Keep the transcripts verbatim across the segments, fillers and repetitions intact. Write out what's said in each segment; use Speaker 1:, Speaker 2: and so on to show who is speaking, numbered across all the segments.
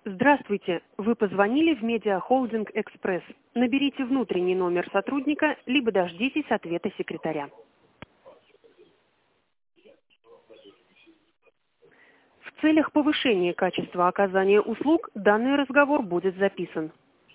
Speaker 1: Здравствуйте! Вы позвонили в Медиахолдинг Экспресс. Наберите внутренний номер сотрудника, либо дождитесь ответа секретаря. В целях повышения качества оказания услуг данный разговор будет записан.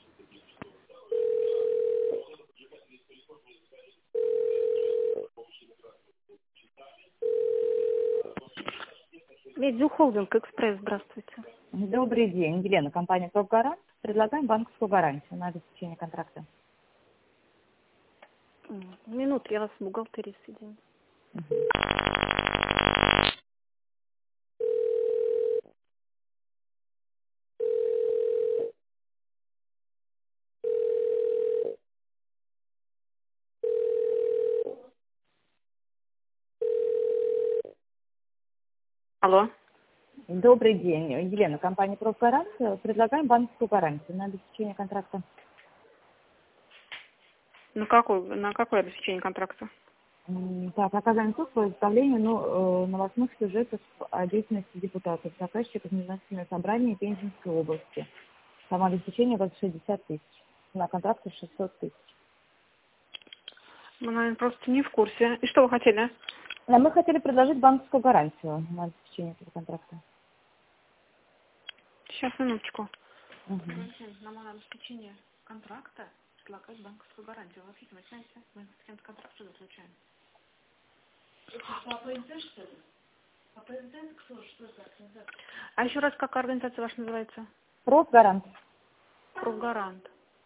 Speaker 1: Медиахолдинг Экспресс, здравствуйте.
Speaker 2: Добрый день, Елена, компания «Профгарант». Предлагаем банковскую гарантию на обеспечение контракта.
Speaker 1: Минуту, я вас в бухгалтерии соединю. Алло.
Speaker 2: Добрый день, Елена, компания «Профгарант». Предлагаем банковскую гарантию на обеспечение контракта.
Speaker 1: На какое, на какое обеспечение контракта?
Speaker 2: М, Так, оказание услуг по изготовлению ну, э, новостных сюжетов о деятельности депутатов, заказчиков незначительного собрания Пензенской области. Само обеспечение у вас шестьдесят тысяч. На контракте шестьсот тысяч.
Speaker 1: Мы, наверное, просто не в курсе. И что вы хотели?
Speaker 2: А мы хотели предложить банковскую гарантию на обеспечение этого контракта.
Speaker 1: Сейчас, минуточку.
Speaker 2: Угу.
Speaker 1: Нам на обеспечение контракта предлагают банковскую гарантию. У вас есть, вы знаете, мы с кем-то контракт уже заключаем. По ПНТ, что ли? По ПНТ, кто, что это организация? А еще раз, какая организация ваша называется?
Speaker 2: «Профгарант».
Speaker 1: Профгарант.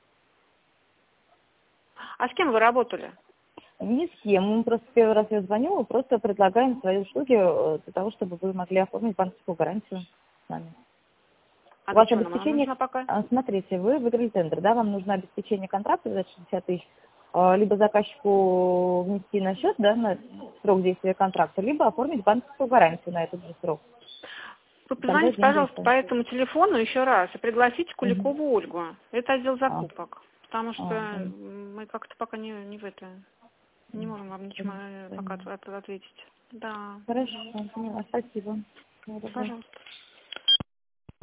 Speaker 1: А с кем вы работали?
Speaker 2: Ни с кем. Мы просто первый раз я звоню, просто предлагаем свои услуги э, для того, чтобы вы могли оформить банковскую гарантию с нами.
Speaker 1: А
Speaker 2: У
Speaker 1: для
Speaker 2: вас
Speaker 1: чего нам она
Speaker 2: обеспечение...
Speaker 1: нужна пока?
Speaker 2: а, Смотрите, вы выиграли тендер, да, вам нужно обеспечение контракта за шестьдесят тысяч, э, либо заказчику внести на счет, да, на срок действия контракта, либо оформить банковскую гарантию на этот же срок.
Speaker 1: Вы
Speaker 2: Тогда
Speaker 1: позвоните,
Speaker 2: деньги
Speaker 1: пожалуйста, по
Speaker 2: останутся.
Speaker 1: этому телефону еще раз и пригласите
Speaker 2: Мгм.
Speaker 1: Куликову Ольгу. Это отдел
Speaker 2: А,
Speaker 1: закупок. Потому что
Speaker 2: а, понятно.
Speaker 1: мы как-то пока не, не в это, не можем вам ничего
Speaker 2: Понятно.
Speaker 1: пока от- ответить. Да.
Speaker 2: Хорошо, поняла. Спасибо. Всего доброго.
Speaker 1: Пожалуйста.